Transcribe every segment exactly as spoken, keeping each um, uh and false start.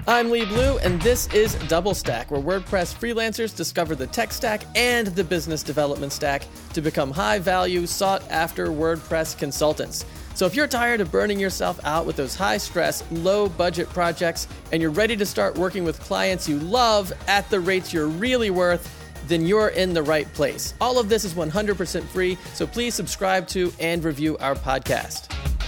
I'm Lee Blue, and this is Double Stack, where WordPress freelancers discover the tech stack and the business development stack to become high-value, sought-after WordPress consultants. So if you're tired of burning yourself out with those high-stress, low-budget projects, and you're ready to start working with clients you love at the rates you're really worth, then you're in the right place. All of this is one hundred percent free, so please subscribe to and review our podcast.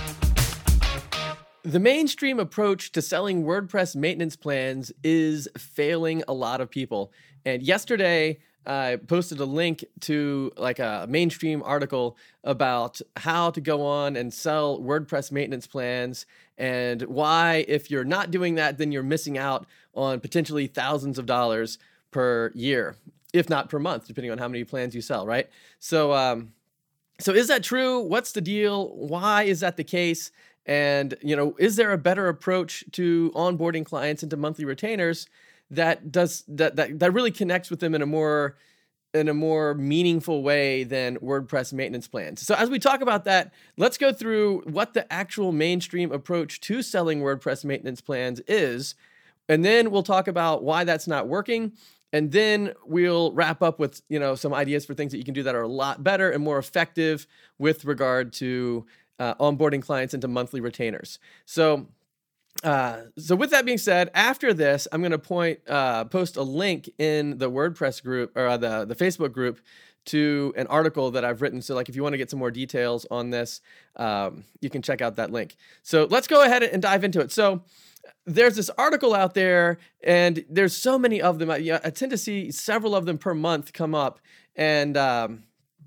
The mainstream approach to selling WordPress maintenance plans is failing a lot of people. And yesterday, I posted a link to like a mainstream article about how to go on and sell WordPress maintenance plans and why, if you're not doing that, then you're missing out on potentially thousands of dollars per year, if not per month, depending on how many plans you sell, right? So, um, so is that true? What's the deal? Why is that the case? And, you know, is there a better approach to onboarding clients into monthly retainers that does that that, that really connects with them in a more in a more meaningful way than WordPress maintenance plans? So as we talk about that, let's go through what the actual mainstream approach to selling WordPress maintenance plans is, and then we'll talk about why that's not working. And then we'll wrap up with, you know, some ideas for things that you can do that are a lot better and more effective with regard to Uh, onboarding clients into monthly retainers. So, uh, so with that being said, after this, I'm going to point uh, post a link in the WordPress group or the the Facebook group to an article that I've written. So, like, if you want to get some more details on this, um, you can check out that link. So, let's go ahead and dive into it. So, there's this article out there, and there's so many of them. I, yeah, I tend to see several of them per month come up, and um,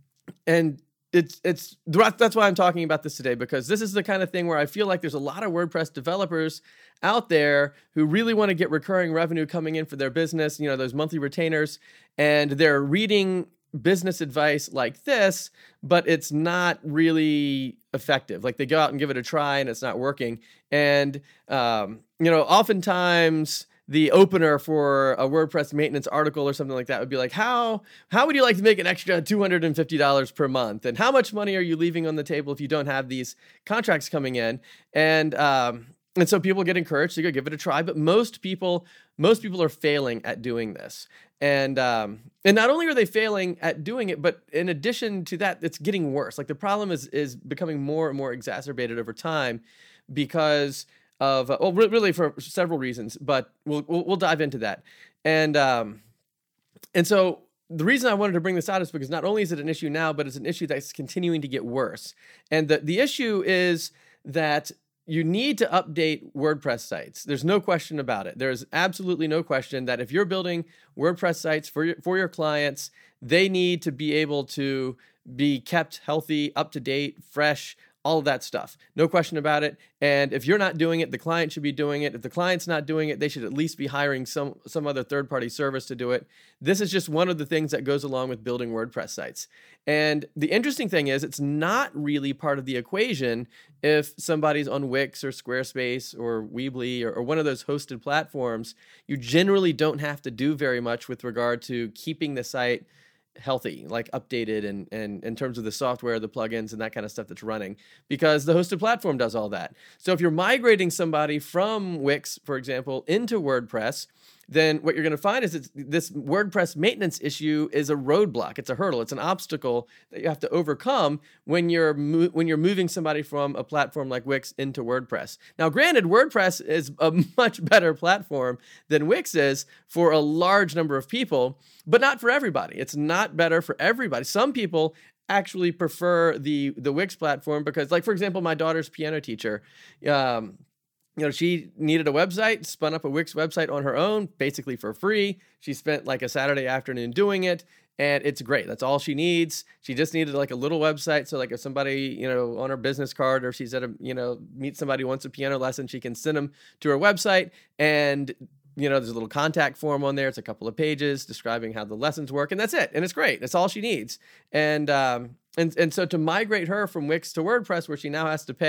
and It's it's that's why I'm talking about this today, because this is the kind of thing where I feel like there's a lot of WordPress developers out there who really want to get recurring revenue coming in for their business, you know, those monthly retainers, and they're reading business advice like this, but it's not really effective. Like, they go out and give it a try and it's not working. And, um, you know, oftentimes the opener for a WordPress maintenance article or something like that would be like, how how would you like to make an extra two hundred fifty dollars per month? And how much money are you leaving on the table if you don't have these contracts coming in? And um, and so people get encouraged to go give it a try. But most people most people are failing at doing this. And um, and not only are they failing at doing it, but in addition to that, it's getting worse. Like, the problem is is becoming more and more exacerbated over time because of, uh, well, really for several reasons, but we'll, we'll, we'll dive into that. And, um, and so the reason I wanted to bring this out is because not only is it an issue now, but it's an issue that's continuing to get worse. And the, the issue is that you need to update WordPress sites. There's no question about it. There's absolutely no question that if you're building WordPress sites for your, for your clients, they need to be able to be kept healthy, up to date, fresh, all of that stuff. No question about it. And if you're not doing it, the client should be doing it. If the client's not doing it, they should at least be hiring some some other third-party service to do it. This is just one of the things that goes along with building WordPress sites. And the interesting thing is, it's not really part of the equation if somebody's on Wix or Squarespace or Weebly or, or one of those hosted platforms. You generally don't have to do very much with regard to keeping the site healthy, like updated, and and in terms of the software, the plugins, and that kind of stuff that's running, because the hosted platform does all that. So if you're migrating somebody from Wix, for example, into WordPress, then what you're going to find is it's, this WordPress maintenance issue is a roadblock. It's a hurdle. It's an obstacle that you have to overcome when you're mo- when you're moving somebody from a platform like Wix into WordPress. Now, granted, WordPress is a much better platform than Wix is for a large number of people, but not for everybody. It's not better for everybody. Some people actually prefer the the Wix platform because, like, for example, my daughter's piano teacher, um, you know, she needed a website, spun up a Wix website on her own, basically for free. She spent like a Saturday afternoon doing it, and it's great. That's all she needs. She just needed like a little website. So like if somebody, you know, on her business card, or she's at a, you know, meet somebody who wants a piano lesson, she can send them to her website, and you know, there's a little contact form on there. It's a couple of pages describing how the lessons work, and that's it. And it's great. That's all she needs. And um, and and so to migrate her from Wix to WordPress, where she now has to pay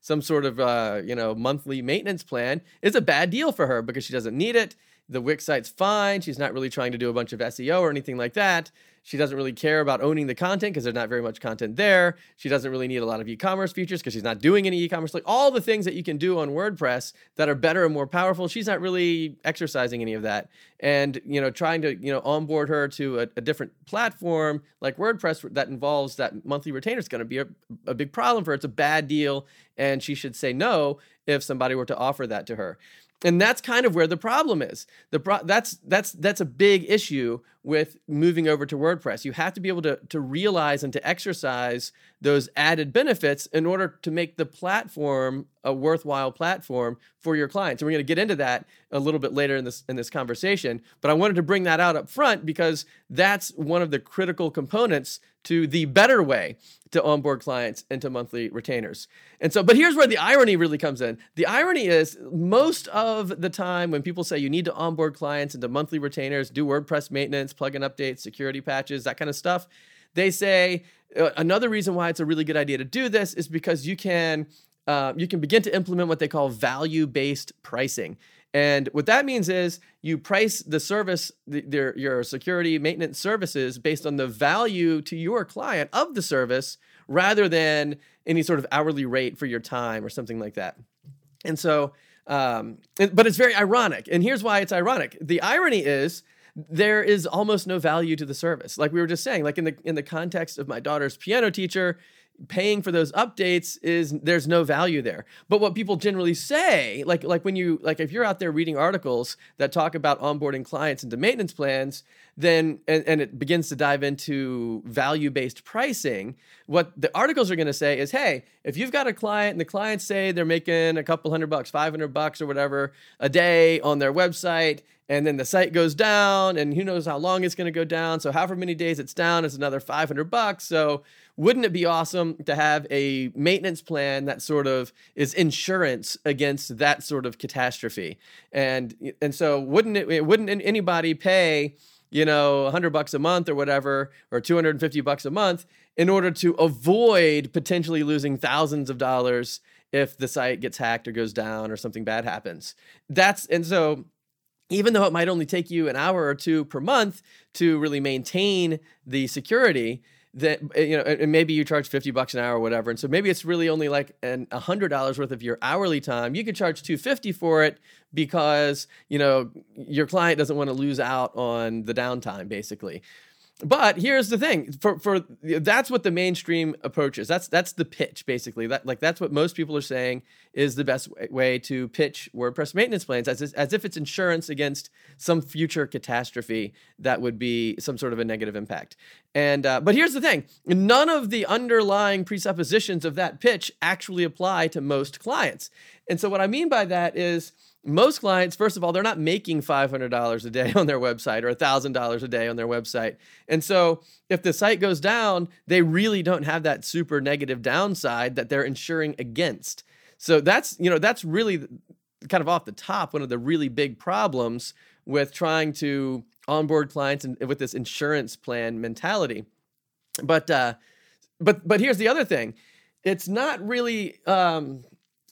some sort of uh, you know monthly maintenance plan is a bad deal for her because she doesn't need it. The Wix site's fine. She's not really trying to do a bunch of S E O or anything like that. She doesn't really care about owning the content because there's not very much content there. She doesn't really need a lot of e-commerce features because she's not doing any e-commerce. Like all the things that you can do on WordPress that are better and more powerful, she's not really exercising any of that. And, you know, trying to, you know, onboard her to a, a different platform like WordPress that involves that monthly retainer is going to be a, a big problem for her. It's a bad deal. And she should say no if somebody were to offer that to her. And that's kind of where the problem is. The pro- that's that's that's a big issue with moving over to WordPress. You have to be able to, to realize and to exercise those added benefits in order to make the platform a worthwhile platform for your clients. And we're going to get into that a little bit later in this in this conversation. But I wanted to bring that out up front because that's one of the critical components to the better way to onboard clients into monthly retainers. And so, but here's where the irony really comes in. The irony is most of the time when people say you need to onboard clients into monthly retainers, do WordPress maintenance, plugin updates, security patches, that kind of stuff, they say uh, another reason why it's a really good idea to do this is because you can uh, you can begin to implement what they call value-based pricing. And what that means is you price the service, the, their, your security maintenance services based on the value to your client of the service rather than any sort of hourly rate for your time or something like that. And so, um, but it's very ironic. And here's why it's ironic. The irony is there is almost no value to the service. Like we were just saying, like in the in the context of my daughter's piano teacher, paying for those updates is there's no value there. But what people generally say, like like when you like if you're out there reading articles that talk about onboarding clients into maintenance plans, then and, and it begins to dive into value-based pricing, what the articles are going to say is, hey, if you've got a client and the clients say they're making a couple hundred bucks, five hundred bucks or whatever a day on their website, and then the site goes down and who knows how long it's going to go down. So however many days it's down is another five hundred bucks. So wouldn't it be awesome to have a maintenance plan that sort of is insurance against that sort of catastrophe? And and so wouldn't it wouldn't anybody pay, you know, one hundred bucks a month or whatever, or two hundred fifty bucks a month in order to avoid potentially losing thousands of dollars if the site gets hacked or goes down or something bad happens? That's and so even though it might only take you an hour or two per month to really maintain the security, that, you know, and maybe you charge fifty bucks an hour or whatever. And so maybe it's really only like an one hundred dollars worth of your hourly time. You could charge two hundred fifty dollars for it because, you know, your client doesn't want to lose out on the downtime, basically. But here's the thing: for for that's what the mainstream approach is. That's that's the pitch, basically. That like that's what most people are saying is the best way to pitch WordPress maintenance plans, as as if it's insurance against some future catastrophe that would be some sort of a negative impact. And uh, but here's the thing: none of the underlying presuppositions of that pitch actually apply to most clients. And so what I mean by that is, most clients, first of all, they're not making five hundred dollars a day on their website or one thousand dollars a day on their website. And so if the site goes down, they really don't have that super negative downside that they're insuring against. So that's, you know, that's really kind of off the top, one of the really big problems with trying to onboard clients and with this insurance plan mentality. But, uh, but, but here's the other thing. It's not really, um,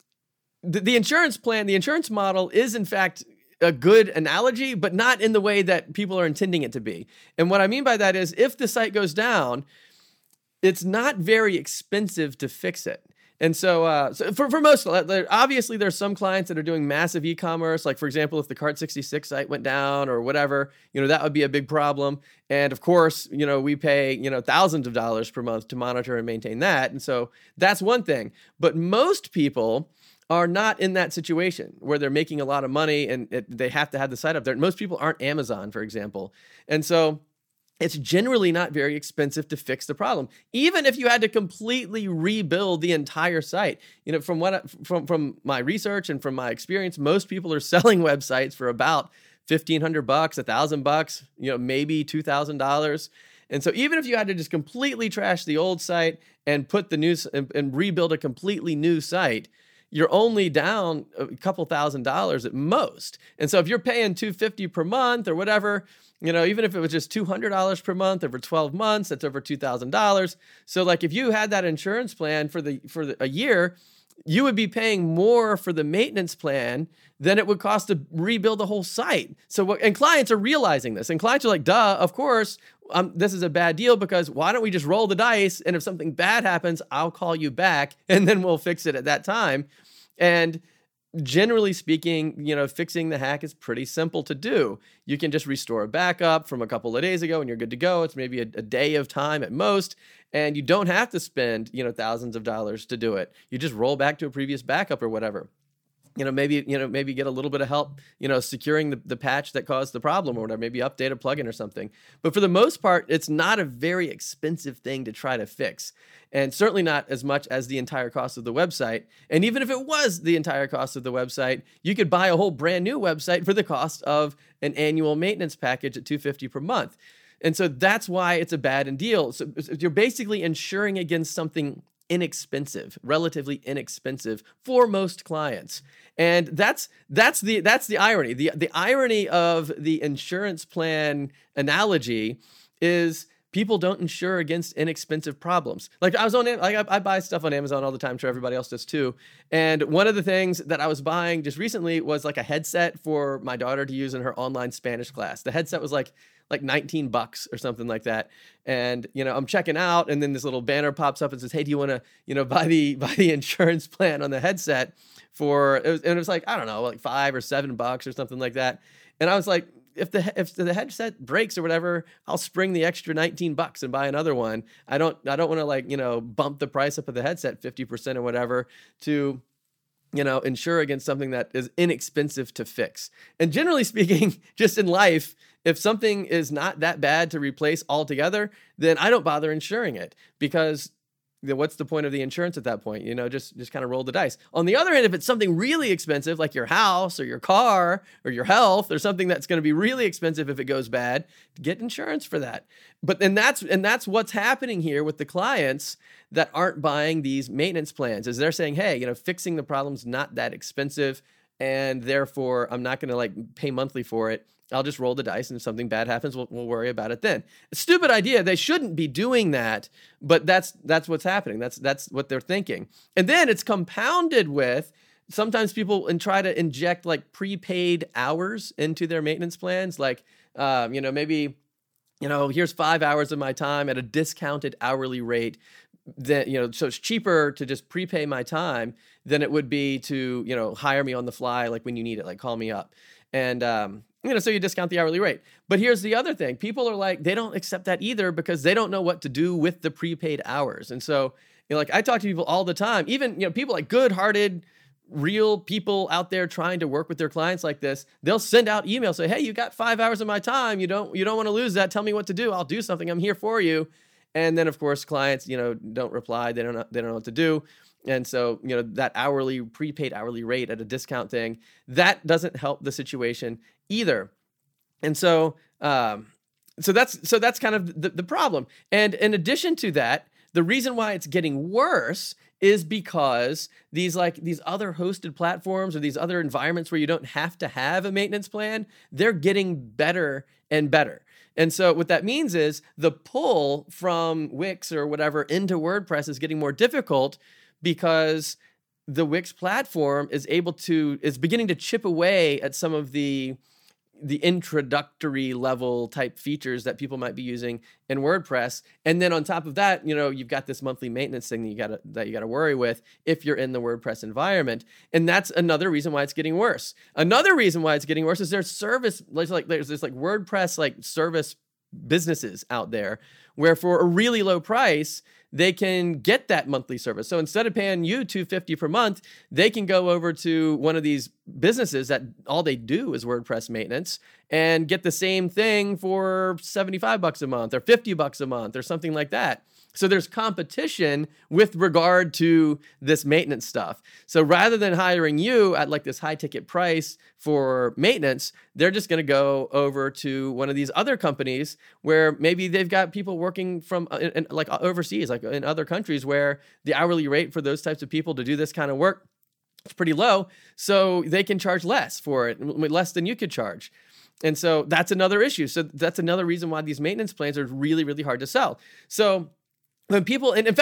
The, the insurance plan, the insurance model is in fact a good analogy, but not in the way that people are intending it to be. And what I mean by that is if the site goes down, it's not very expensive to fix it. And so, uh, so for, for most, obviously there's some clients that are doing massive e-commerce. Like for example, if the Cart sixty-six site went down or whatever, you know, that would be a big problem. And of course, you know, we pay, you know, thousands of dollars per month to monitor and maintain that. And so that's one thing. But most people are not in that situation where they're making a lot of money and it, they have to have the site up there. Most people aren't Amazon, for example. And so it's generally not very expensive to fix the problem, even if you had to completely rebuild the entire site. You know, from what I, from from my research and from my experience, most people are selling websites for about fifteen hundred bucks, a thousand bucks, you know, maybe two thousand dollars. And so even if you had to just completely trash the old site and put the new and, and rebuild a completely new site, you're only down a couple thousand dollars at most. And so if you're paying two hundred fifty dollars per month or whatever, you know, even if it was just two hundred dollars per month over twelve months, that's over two thousand dollars. So like if you had that insurance plan for the for the, a year, you would be paying more for the maintenance plan than it would cost to rebuild the whole site. So what, and clients are realizing this, and clients are like, duh, of course, um, this is a bad deal, because why don't we just roll the dice? And if something bad happens, I'll call you back and then we'll fix it at that time. And generally speaking, you know, fixing the hack is pretty simple to do. You can just restore a backup from a couple of days ago and you're good to go. It's maybe a, a day of time at most, and you don't have to spend, you know, thousands of dollars to do it. You just roll back to a previous backup or whatever. You know, maybe, you know, maybe get a little bit of help, you know, securing the, the patch that caused the problem or whatever, maybe update a plugin or something. But for the most part, it's not a very expensive thing to try to fix. And certainly not as much as the entire cost of the website. And even if it was the entire cost of the website, you could buy a whole brand new website for the cost of an annual maintenance package at two hundred fifty dollars per month. And so that's why it's a bad deal. So you're basically insuring against something inexpensive, relatively inexpensive for most clients. And that's that's the that's the irony. The the irony of the insurance plan analogy is people don't insure against inexpensive problems. Like I was on, like I, I buy stuff on Amazon all the time, sure everybody else does too. And one of the things that I was buying just recently was like a headset for my daughter to use in her online Spanish class. The headset was like like nineteen bucks or something like that. And, you know, I'm checking out and then this little banner pops up and says, hey, do you want to, you know, buy the, buy the insurance plan on the headset for, it was, and it was like, I don't know, like five or seven bucks or something like that. And I was like, if the, if the headset breaks or whatever, I'll spring the extra nineteen bucks and buy another one. I don't, I don't want to like, you know, bump the price up of the headset fifty percent or whatever to, you know, insure against something that is inexpensive to fix. And generally speaking, just in life, if something is not that bad to replace altogether, then I don't bother insuring it, because then what's the point of the insurance at that point? You know, just, just kind of roll the dice. On the other hand, if it's something really expensive, like your house or your car or your health or something that's going to be really expensive if it goes bad, get insurance for that. But and that's and that's what's happening here with the clients that aren't buying these maintenance plans, is they're saying, hey, you know, fixing the problem's not that expensive, and therefore I'm not going to like pay monthly for it. I'll just roll the dice, and if something bad happens, we'll, we'll worry about it then. A stupid idea. They shouldn't be doing that, but that's that's what's happening. That's that's what they're thinking. And then it's compounded with, sometimes people and try to inject like prepaid hours into their maintenance plans. Like, um, you know, maybe, you know, here's five hours of my time at a discounted hourly rate. That, you know, so it's cheaper to just prepay my time than it would be to, you know, hire me on the fly, like when you need it, like call me up. And, um, you know, so you discount the hourly rate. But here's the other thing. People are like, they don't accept that either, because they don't know what to do with the prepaid hours. And so, you know, like I talk to people all the time, even, you know, people like good-hearted, real people out there trying to work with their clients like this. They'll send out emails, say, hey, you got five hours of my time. You don't, you don't want to lose that. Tell me what to do. I'll do something. I'm here for you. And then of course, clients, you know, don't reply. They don't know, they don't know what to do. And so, you know, that hourly, prepaid hourly rate at a discount thing, that doesn't help the situation either. And so, um, so that's, so that's kind of the, the problem. And in addition to that, the reason why it's getting worse is because these like these other hosted platforms or these other environments where you don't have to have a maintenance plan, they're getting better and better. And so what that means is the pull from Wix or whatever into WordPress is getting more difficult, because the Wix platform is able to, is beginning to chip away at some of the the introductory level type features that people might be using in WordPress. And then on top of that, you know, you've got this monthly maintenance thing that you gotta, that you gotta worry with if you're in the WordPress environment. And that's another reason why it's getting worse. Another reason why it's getting worse is there's service, like there's this like WordPress like service businesses out there where for a really low price, they can get that monthly service. So instead of paying you two hundred fifty dollars per month, they can go over to one of these businesses that all they do is WordPress maintenance and get the same thing for seventy-five bucks a month or fifty bucks a month or something like that. So there's competition with regard to this maintenance stuff. So rather than hiring you at like this high ticket price for maintenance, they're just going to go over to one of these other companies where maybe they've got people working from uh, in, like overseas, like in other countries where the hourly rate for those types of people to do this kind of work is pretty low. So they can charge less for it, less than you could charge. And so that's another issue. So that's another reason why these maintenance plans are really, really hard to sell. So when people, and in fact,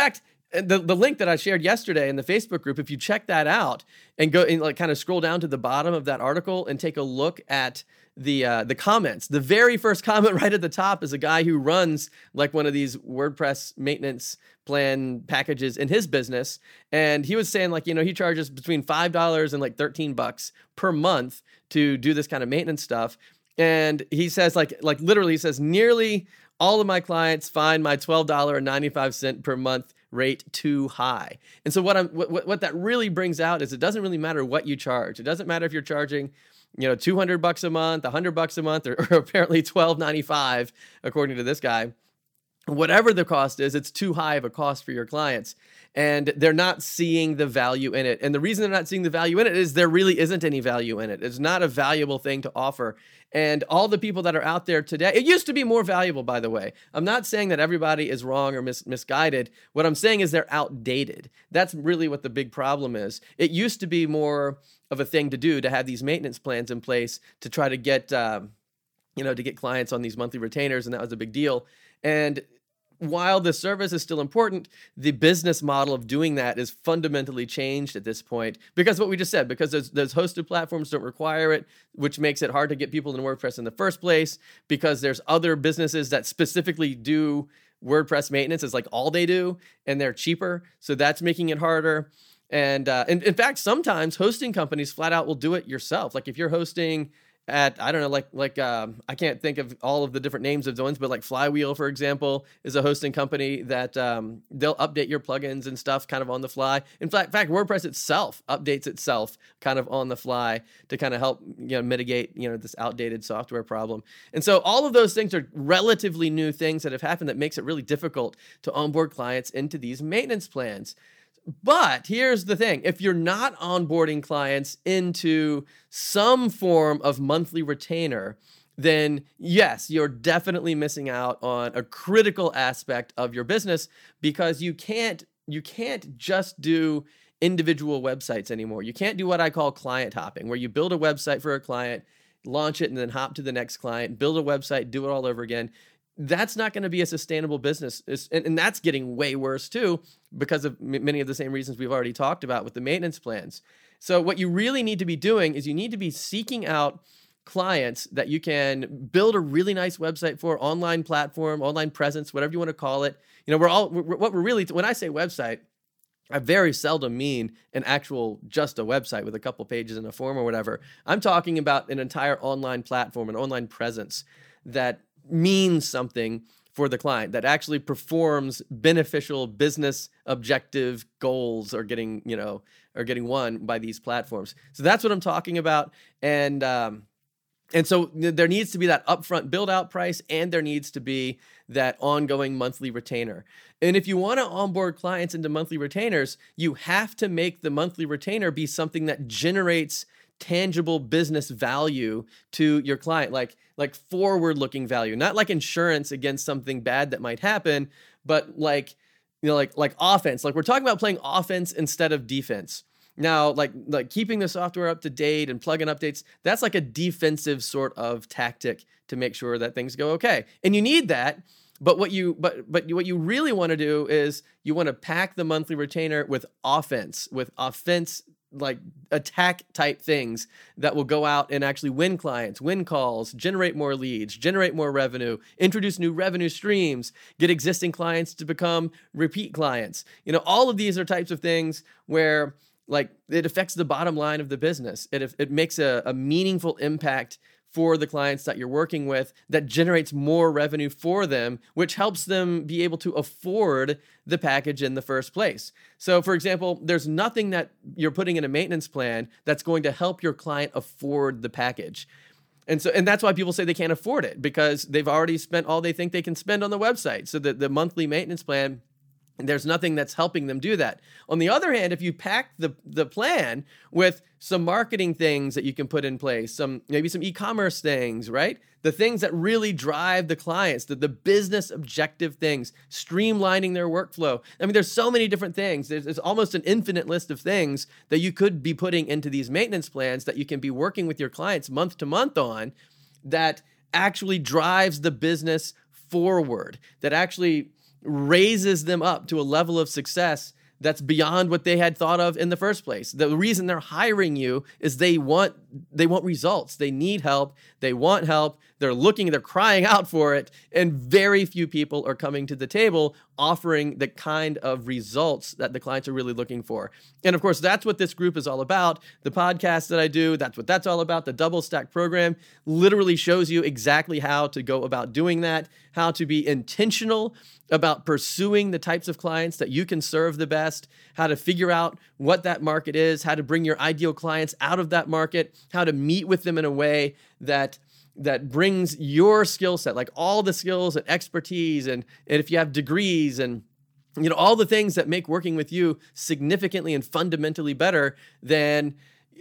And the, the link that I shared yesterday in the Facebook group, if you check that out and go and like kind of scroll down to the bottom of that article and take a look at the uh, the comments, the very first comment right at the top is a guy who runs like one of these WordPress maintenance plan packages in his business. And he was saying like, you know, he charges between five dollars and like thirteen bucks per month to do this kind of maintenance stuff. And he says like, like literally he says nearly all of my clients find my twelve dollars and ninety-five cents per month rate too high. And so what I'm what, what that really brings out is it doesn't really matter what you charge. It doesn't matter if you're charging, you know, two hundred bucks a month, one hundred bucks a month, or, or apparently twelve ninety-five according to this guy. Whatever the cost is, it's too high of a cost for your clients. And they're not seeing the value in it. And the reason they're not seeing the value in it is there really isn't any value in it. It's not a valuable thing to offer. And all the people that are out there today, it used to be more valuable, by the way. I'm not saying that everybody is wrong or mis- misguided. What I'm saying is they're outdated. That's really what the big problem is. It used to be more of a thing to do to have these maintenance plans in place to try to get, um, you know, to get clients on these monthly retainers. And that was a big deal. And while the service is still important, the business model of doing that is fundamentally changed at this point because what we just said, because those, those hosted platforms don't require it, which makes it hard to get people into WordPress in the first place, because there's other businesses that specifically do WordPress maintenance is like all they do, and they're cheaper. So that's making it harder. And uh, in, in fact, sometimes hosting companies flat out will do it yourself. Like if you're hosting at, I don't know, like, like um, I can't think of all of the different names of the ones, but like Flywheel, for example, is a hosting company that um, they'll update your plugins and stuff kind of on the fly. In fact, in fact, WordPress itself updates itself kind of on the fly to kind of help, you know, mitigate, you know, this outdated software problem. And so all of those things are relatively new things that have happened that makes it really difficult to onboard clients into these maintenance plans. But here's the thing. If you're not onboarding clients into some form of monthly retainer, then yes, you're definitely missing out on a critical aspect of your business, because you can't you can't just do individual websites anymore. You can't do what I call client hopping, where you build a website for a client, launch it, and then hop to the next client, build a website, do it all over again. That's not going to be a sustainable business. And, and that's getting way worse too, because of m- many of the same reasons we've already talked about with the maintenance plans. So what you really need to be doing is you need to be seeking out clients that you can build a really nice website for, online platform, online presence, whatever you want to call it. You know, we're all, we're, what we're really, when I say website, I very seldom mean an actual, just a website with a couple pages and a form or whatever. I'm talking about an entire online platform, an online presence that means something for the client, that actually performs beneficial business objective goals are getting, you know, are getting won by these platforms. So that's what I'm talking about. And, um, and so there needs to be that upfront build out price, and there needs to be that ongoing monthly retainer. And if you want to onboard clients into monthly retainers, you have to make the monthly retainer be something that generates tangible business value to your client, like like forward-looking value, not like insurance against something bad that might happen, but like, you know, like like offense. Like we're talking about playing offense instead of defense. Now, like like keeping the software up to date and plugin updates, that's like a defensive sort of tactic to make sure that things go okay. And you need that. But what you but but what you really want to do is you want to pack the monthly retainer with offense, with offense, like attack type things that will go out and actually win clients, win calls, generate more leads, generate more revenue, introduce new revenue streams, get existing clients to become repeat clients. You know, all of these are types of things where like it affects the bottom line of the business. It it makes a, a meaningful impact for the clients that you're working with, that generates more revenue for them, which helps them be able to afford the package in the first place. So for example, there's nothing that you're putting in a maintenance plan that's going to help your client afford the package. And so, and that's why people say they can't afford it, because they've already spent all they think they can spend on the website. So that the monthly maintenance plan, there's nothing that's helping them do that. On the other hand, if you pack the, the plan with some marketing things that you can put in place, some maybe some e-commerce things, right? The things that really drive the clients, the, the business objective things, streamlining their workflow. I mean, there's so many different things. There's, there's almost an infinite list of things that you could be putting into these maintenance plans that you can be working with your clients month to month on, that actually drives the business forward, that actually raises them up to a level of success that's beyond what they had thought of in the first place. The reason they're hiring you is they want they want results. They need help. They want help. They're looking, they're crying out for it, and very few people are coming to the table offering the kind of results that the clients are really looking for. And of course, that's what this group is all about. The podcast that I do, that's what that's all about. The Double Stack program literally shows you exactly how to go about doing that, how to be intentional about pursuing the types of clients that you can serve the best, how to figure out what that market is, how to bring your ideal clients out of that market, how to meet with them in a way that that brings your skill set, like all the skills and expertise, and, and if you have degrees and you know all the things that make working with you significantly and fundamentally better than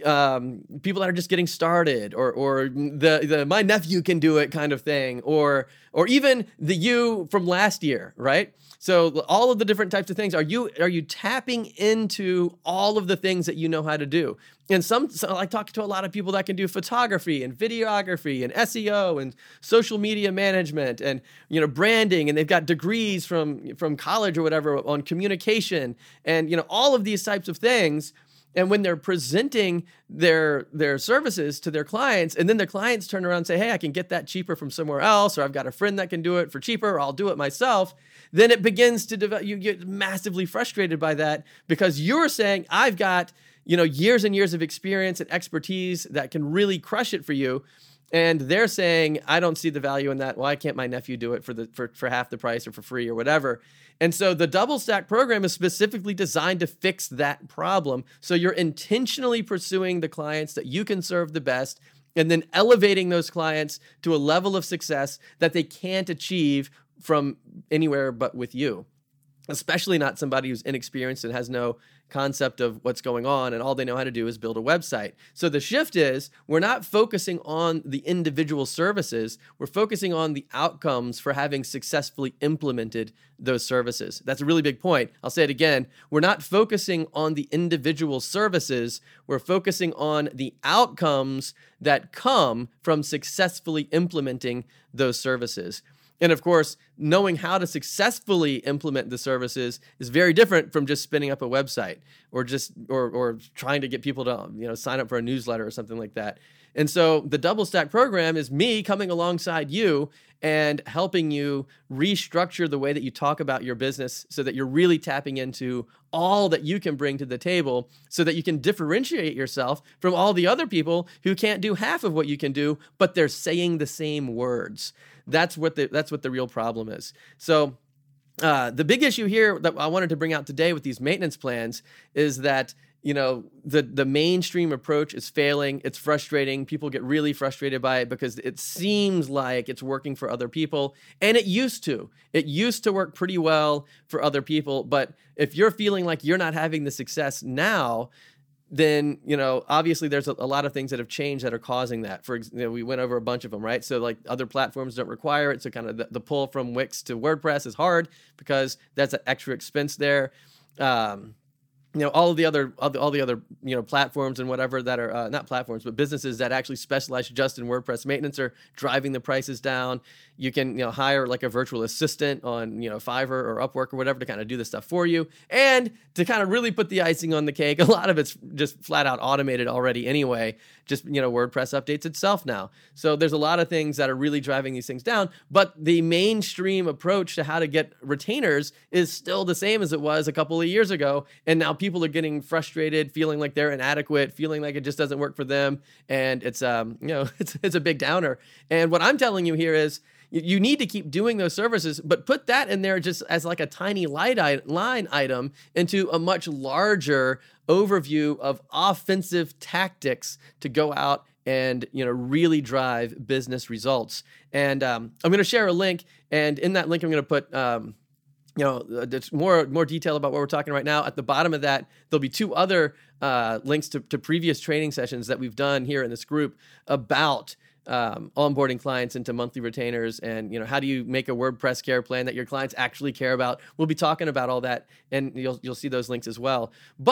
um, people that are just getting started, or or the the my nephew can do it kind of thing, or or even the you from last year, right? So all of the different types of things. Are you are you tapping into all of the things that you know how to do? And some, so I talk to a lot of people that can do photography and videography and S E O and social media management and you know branding, and they've got degrees from from college or whatever on communication and you know all of these types of things. And when they're presenting their their services to their clients, and then their clients turn around and say, hey, I can get that cheaper from somewhere else, or I've got a friend that can do it for cheaper, or I'll do it myself, then it begins to develop, you get massively frustrated by that because you're saying, I've got you know years and years of experience and expertise that can really crush it for you. And they're saying, I don't see the value in that. Why can't my nephew do it for the for, for half the price or for free or whatever? And so the Double Stack program is specifically designed to fix that problem. So you're intentionally pursuing the clients that you can serve the best, and then elevating those clients to a level of success that they can't achieve from anywhere but with you. Especially not somebody who's inexperienced and has no concept of what's going on, and all they know how to do is build a website. So the shift is we're not focusing on the individual services, we're focusing on the outcomes for having successfully implemented those services. That's a really big point. I'll say it again. We're not focusing on the individual services, we're focusing on the outcomes that come from successfully implementing those services. And of course, knowing how to successfully implement the services is very different from just spinning up a website or just or or trying to get people to you know sign up for a newsletter or something like that. And so the Double Stack program is me coming alongside you and helping you restructure the way that you talk about your business so that you're really tapping into all that you can bring to the table so that you can differentiate yourself from all the other people who can't do half of what you can do, but they're saying the same words. That's what the that's what the real problem is. So uh, the big issue here that I wanted to bring out today with these maintenance plans is that you know the the mainstream approach is failing. It's frustrating. People get really frustrated by it because it seems like it's working for other people, and it used to. It used to work pretty well for other people, but if you're feeling like you're not having the success now, then, you know, obviously there's a, a lot of things that have changed that are causing that. For example, you know, we went over a bunch of them, right? So like other platforms don't require it. So kind of the, the pull from Wix to WordPress is hard because that's an extra expense there. Um, you know, all of the other, all the, all the other, you know, platforms and whatever that are uh, not platforms, but businesses that actually specialize just in WordPress maintenance are driving the prices down. You can, you know, hire like a virtual assistant on, you know, Fiverr or Upwork or whatever to kind of do this stuff for you. And to kind of really put the icing on the cake, a lot of it's just flat out automated already anyway. Just, you know, WordPress updates itself now. So there's a lot of things that are really driving these things down. But the mainstream approach to how to get retainers is still the same as it was a couple of years ago. And now people are getting frustrated, feeling like they're inadequate, feeling like it just doesn't work for them. And it's, um, you know, it's, it's a big downer. And what I'm telling you here is, you need to keep doing those services, but put that in there just as like a tiny line item into a much larger overview of offensive tactics to go out and, you know, really drive business results. And um, I'm going to share a link, and in that link, I'm going to put, um, you know, there's more more detail about what we're talking right now. At the bottom of that, there'll be two other uh, links to, to previous training sessions that we've done here in this group about Um, onboarding clients into monthly retainers, and you know how do you make a WordPress care plan that your clients actually care about. We'll be talking about all that, and you'll you'll see those links as well. But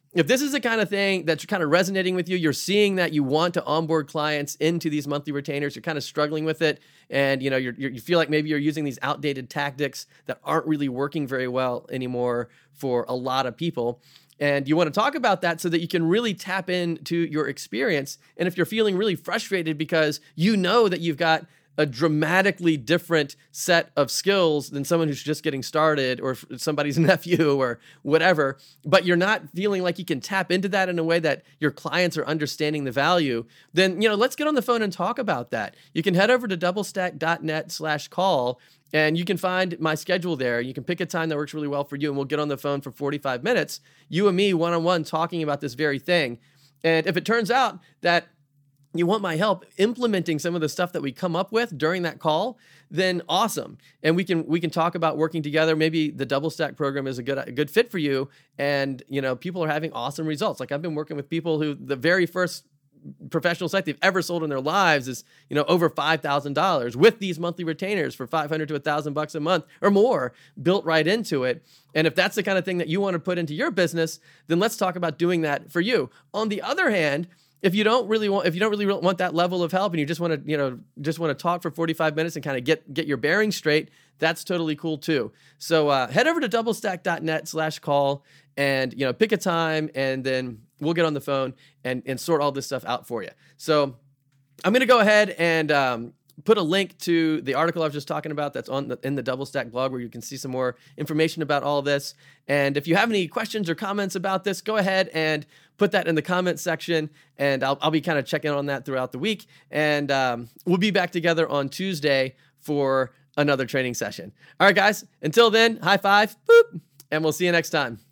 if this is the kind of thing that's kind of resonating with you, you're seeing that you want to onboard clients into these monthly retainers, you're kind of struggling with it, and you know you're, you're, you feel like maybe you're using these outdated tactics that aren't really working very well anymore for a lot of people, and you want to talk about that so that you can really tap into your experience. And if you're feeling really frustrated because you know that you've got a dramatically different set of skills than someone who's just getting started or somebody's nephew or whatever, but you're not feeling like you can tap into that in a way that your clients are understanding the value, then, you know, let's get on the phone and talk about that. You can head over to doublestack.net slash call and you can find my schedule there. You can pick a time that works really well for you and we'll get on the phone for forty-five minutes, you and me one-on-one talking about this very thing. And if it turns out that you want my help implementing some of the stuff that we come up with during that call, then awesome. And we can we can talk about working together. Maybe the Double Stack program is a good a good fit for you. And you know, people are having awesome results. Like I've been working with people who the very first professional site they've ever sold in their lives is, you know, over five thousand dollars with these monthly retainers for five hundred to one thousand bucks a month or more built right into it. And if that's the kind of thing that you want to put into your business, then let's talk about doing that for you. On the other hand, If you don't really want, if you don't really want that level of help, and you just want to, you know, just want to talk for forty-five minutes and kind of get get your bearings straight, that's totally cool too. So uh, head over to doublestack.net slash call, and you know, pick a time, and then we'll get on the phone and and sort all this stuff out for you. So I'm gonna go ahead and um, put a link to the article I was just talking about that's on the, in the Double Stack blog, where you can see some more information about all this. And if you have any questions or comments about this, go ahead and put that in the comment section, and I'll, I'll be kind of checking on that throughout the week. And um, we'll be back together on Tuesday for another training session. All right, guys, until then, high five, boop, and we'll see you next time.